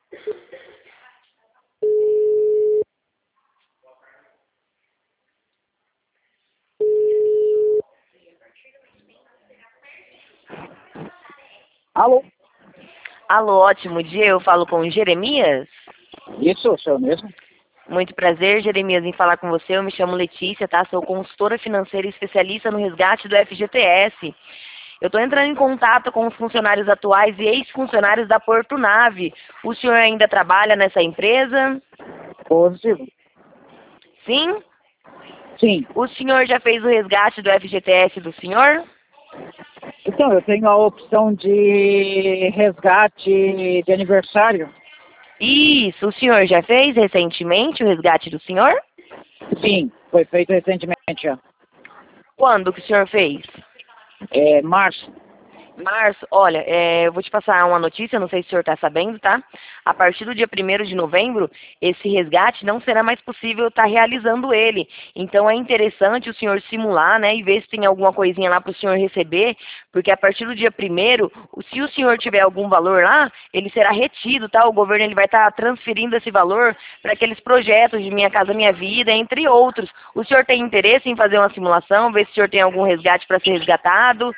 Alô? Alô, ótimo dia. Eu falo com o Jeremias. Isso, sou eu mesmo. Muito prazer, Jeremias, em falar com você. Eu me chamo Letícia, tá? Sou consultora financeira e especialista no resgate do FGTS. Eu estou entrando em contato com os funcionários atuais e ex-funcionários da Porto Nave. O senhor ainda trabalha nessa empresa? Positivo. Sim? Sim. O senhor já fez o resgate do FGTS do senhor? Então, eu tenho a opção de resgate de aniversário. Isso, o senhor já fez recentemente o resgate do senhor? Sim, foi feito recentemente já. Quando que o senhor fez? Março. Março, olha, eu vou te passar uma notícia, não sei se o senhor está sabendo, tá? A partir do dia 1º de novembro, esse resgate não será mais possível estar realizando ele. Então é interessante o senhor simular, né, e ver se tem alguma coisinha lá para o senhor receber, porque a partir do dia 1º, se o senhor tiver algum valor lá, ele será retido, tá? O governo ele vai estar transferindo esse valor para aqueles projetos de Minha Casa Minha Vida, entre outros. O senhor tem interesse em fazer uma simulação, ver se o senhor tem algum resgate para ser resgatado?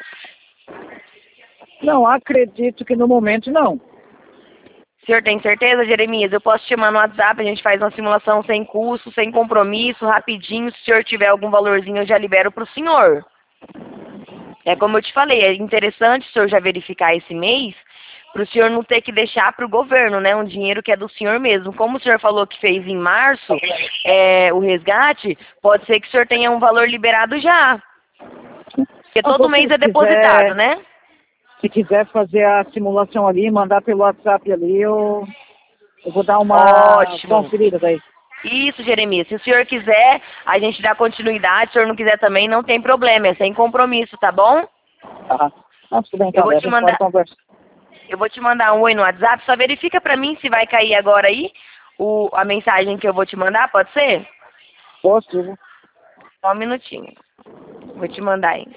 Não, acredito que no momento não. O senhor tem certeza, Jeremias? Eu posso te chamar no WhatsApp, a gente faz uma simulação sem custo, sem compromisso, rapidinho. Se o senhor tiver algum valorzinho, eu já libero para o senhor. É como eu te falei, é interessante o senhor já verificar esse mês, para o senhor não ter que deixar para o governo, né? Um dinheiro que é do senhor mesmo. Como o senhor falou que fez em março, o resgate, pode ser que o senhor tenha um valor liberado já. Porque todo mês é depositado, né? Se quiser fazer a simulação ali, mandar pelo WhatsApp ali, eu vou dar uma conferida daí. Isso, Jeremias. Se o senhor quiser, a gente dá continuidade. Se o senhor não quiser também, não tem problema. É sem compromisso, tá bom? Tá. Tudo bem, então. Eu vou te mandar um oi no WhatsApp. Só verifica pra mim se vai cair agora aí a mensagem que eu vou te mandar, pode ser? Possível. Só um minutinho. Vou te mandar aí.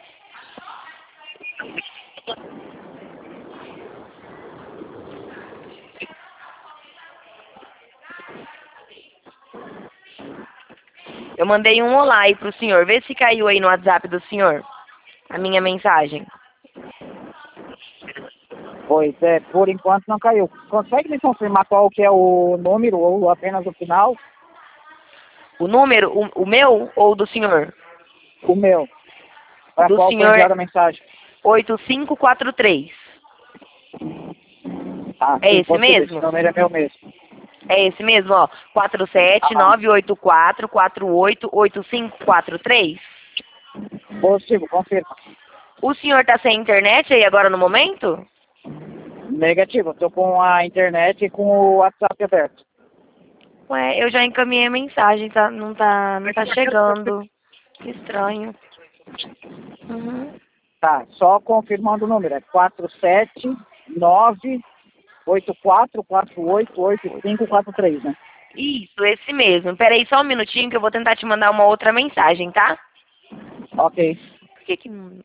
Eu mandei um olá aí pro senhor. Vê se caiu aí no WhatsApp do senhor a minha mensagem. Pois é, por enquanto não caiu. Consegue me confirmar qual que é o número ou apenas o final? O número, o meu ou o do senhor? O meu. Para do qual senhor foi enviada a mensagem? 8543. É sim, esse mesmo? Esse número é meu mesmo. É esse mesmo, ó. 47984488543. Positivo, confirma. O senhor tá sem internet aí agora no momento? Negativo, estou com a internet e com o WhatsApp aberto. Ué, eu já encaminhei a mensagem, tá? Não tá chegando. Que estranho. Uhum. Tá, só confirmando o número. É 47984488543, né? Isso, esse mesmo. Peraí só um minutinho que eu vou tentar te mandar uma outra mensagem, tá? Ok. Por que que não...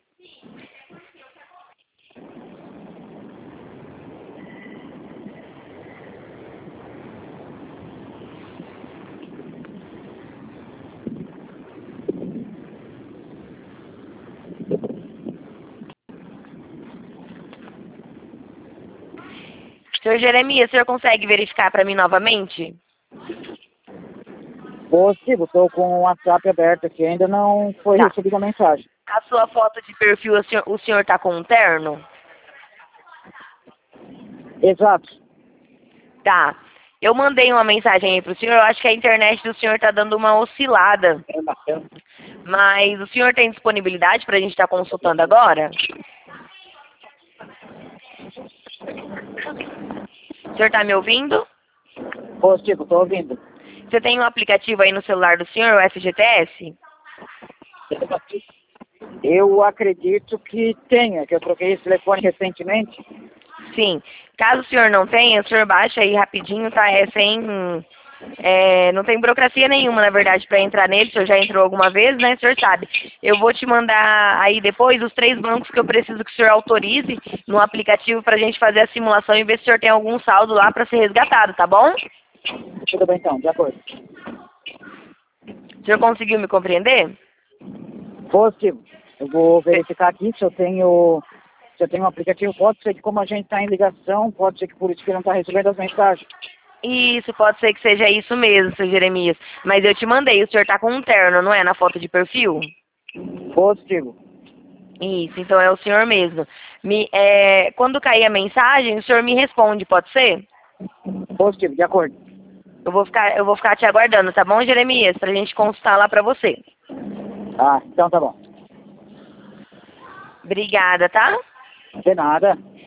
Senhor Jeremias, o senhor consegue verificar para mim novamente? Positivo, estou com o WhatsApp aberto aqui, ainda não foi recebida a mensagem. A sua foto de perfil, o senhor tá com um terno? Exato. Tá. Eu mandei uma mensagem aí pro senhor, eu acho que a internet do senhor tá dando uma oscilada. Mas o senhor tem disponibilidade pra gente estar consultando agora? O senhor tá me ouvindo? Positivo, estou ouvindo. Você tem um aplicativo aí no celular do senhor, o FGTS? Eu acredito que tenha, que eu troquei esse telefone recentemente. Sim. Caso o senhor não tenha, o senhor baixa aí rapidinho, tá? É sem Não tem burocracia nenhuma, na verdade, para entrar nele. O senhor já entrou alguma vez, né? O senhor sabe. Eu vou te mandar aí depois os 3 bancos que eu preciso que o senhor autorize no aplicativo para a gente fazer a simulação e ver se o senhor tem algum saldo lá para ser resgatado, tá bom? Tudo bem então, de acordo. O senhor conseguiu me compreender? Positivo. Eu vou verificar aqui se eu tenho um aplicativo. Pode ser que como a gente está em ligação, pode ser que por isso que não está recebendo as mensagens. Isso, pode ser que seja isso mesmo, seu Jeremias. Mas eu te mandei, o senhor tá com um terno, não é? Na foto de perfil? Positivo. Isso, então é o senhor mesmo. Quando cair a mensagem, o senhor me responde, pode ser? Positivo, de acordo. Eu vou ficar te aguardando, tá bom, Jeremias? Pra gente consultar lá pra você. Ah, então tá bom. Obrigada, tá? De nada.